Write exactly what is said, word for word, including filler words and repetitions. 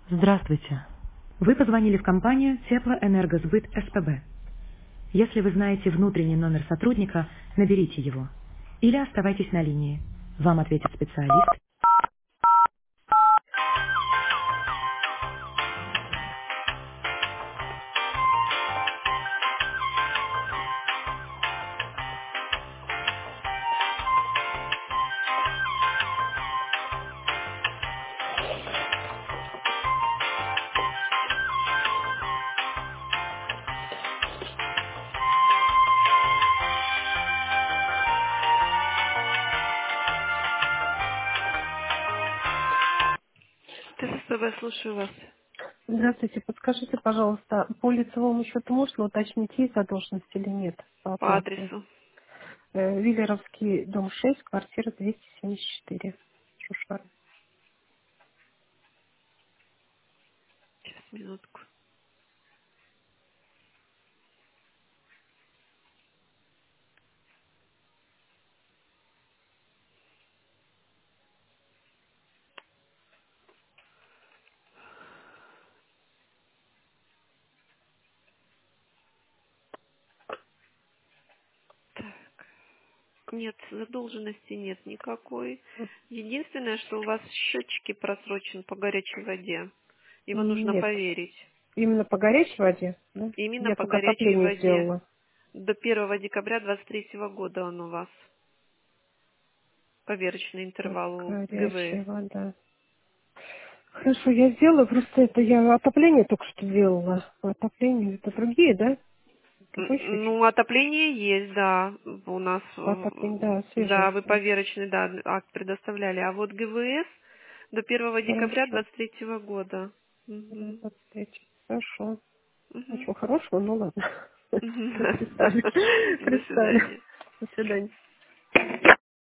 Здравствуйте. Вы позвонили в компанию Теплоэнергосбыт СПБ. Если вы знаете внутренний номер сотрудника, наберите его. Или оставайтесь на линии. Вам ответит специалист. ТСПБ, слушаю вас. Здравствуйте, подскажите, пожалуйста, по лицевому счету можно уточнить, есть задолженность или нет по По оплате? адресу. Э, Виллеровский, дом шесть, квартира двести семьдесят четыре. Шушара. Сейчас, минутку. Нет, задолженности нет никакой. Единственное, что у вас счетчики просрочен по горячей воде. Его нужно Нет, поверить. именно по горячей воде, да? Именно Я по только горячей отопление воде. сделала. До первого декабря двадцать третьего года он у вас. Поверочный Так, интервал ГВС. горячая вода. Хорошо, я сделаю, просто это я отопление только что делала. По отоплению это другие, да? М, Другой счетчик. Ну, отопление есть, да. У нас, По э, отоплению, да, да, свежее вы все. поверочный, да, акт предоставляли. А вот ГВС до первого декабря Хорошо. двадцать третьего года. Да, Мгм. двадцать третий. Хорошо. Мгм. Ничего хорошего, ну ладно. Мгм. Представили. До Представили. свидания. До свидания.